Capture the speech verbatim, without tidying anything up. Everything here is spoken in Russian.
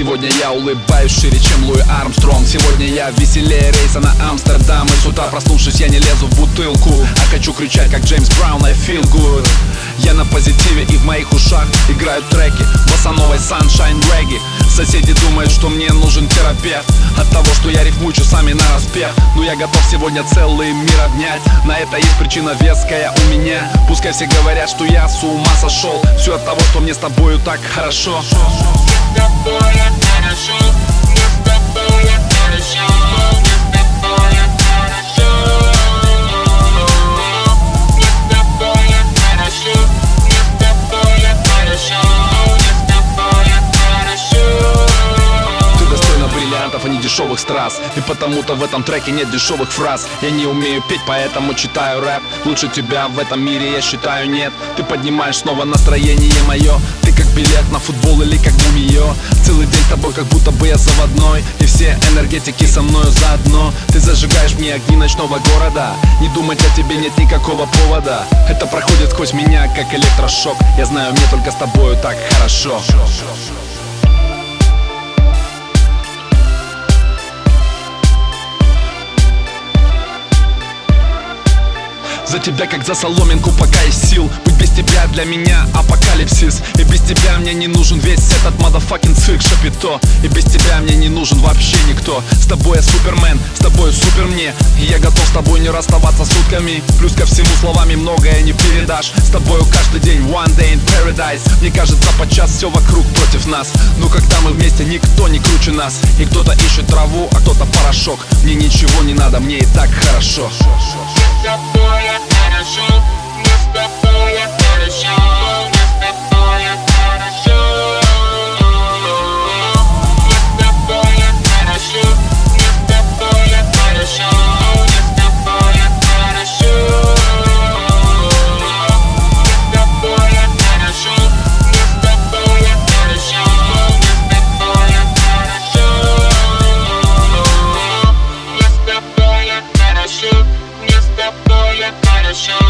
Сегодня я улыбаюсь шире, чем Луи Армстронг. Сегодня я веселее рейса на Амстердам. И с утра проснувшись, я не лезу в бутылку, а хочу кричать, как Джеймс Браун, I feel good. Я на позитиве, и в моих ушах играют треки босановой Sunshine Reggae. Соседи думают, что мне нужен терапевт от того, что я рифмую часами на распев. Но я готов сегодня целый мир обнять. На это есть причина веская у меня. Пускай все говорят, что я с ума сошел. Все от того, что мне с тобою так хорошо. С тобой хорошо, мне с тобой хорошо, мне с тобой хорошо, мне с тобой хорошо, мне с тобой хорошо, мне с тобой хорошо. Ты достойна бриллиантов, а не дешевых страз. И потому-то в этом треке нет дешевых фраз. Я не умею петь, поэтому читаю рэп. Лучше тебя в этом мире, я считаю, нет. Ты поднимаешь снова настроение мое. Ты как билет на футбол или как мумиё. Целый день с тобой, как будто бы я заводной. И все энергетики со мною заодно. Ты зажигаешь мне огни ночного города. Не думать о тебе нет никакого повода. Это проходит сквозь меня, как электрошок. Я знаю, мне только с тобою так хорошо. За тебя, как за соломинку, пока есть сил. Быть без тебя для меня апокалипсис. И без тебя мне не нужен весь этот motherfucking цирк Шапито. И без тебя мне не нужен вообще никто. С тобой я супермен, с тобой супер мне. И я готов с тобой не расставаться сутками. Плюс ко всему словами многое не передашь. С тобою каждый день one day in paradise. Мне кажется, подчас все вокруг против нас. Но когда мы вместе, никто не круче нас. И кто-то ищет траву, а кто-то порошок. Мне ничего не надо, мне и так хорошо. С тобой хорошо, мне с тобой хорошо, мне с тобой хорошо, мне с тобой хорошо, мне с тобой хорошо, мне с тобой хорошо, мне с тобой хорошо, мне с тобой хорошо, мне с тобой хорошо, мне с тобой хорошо, мне с тобой хорошо.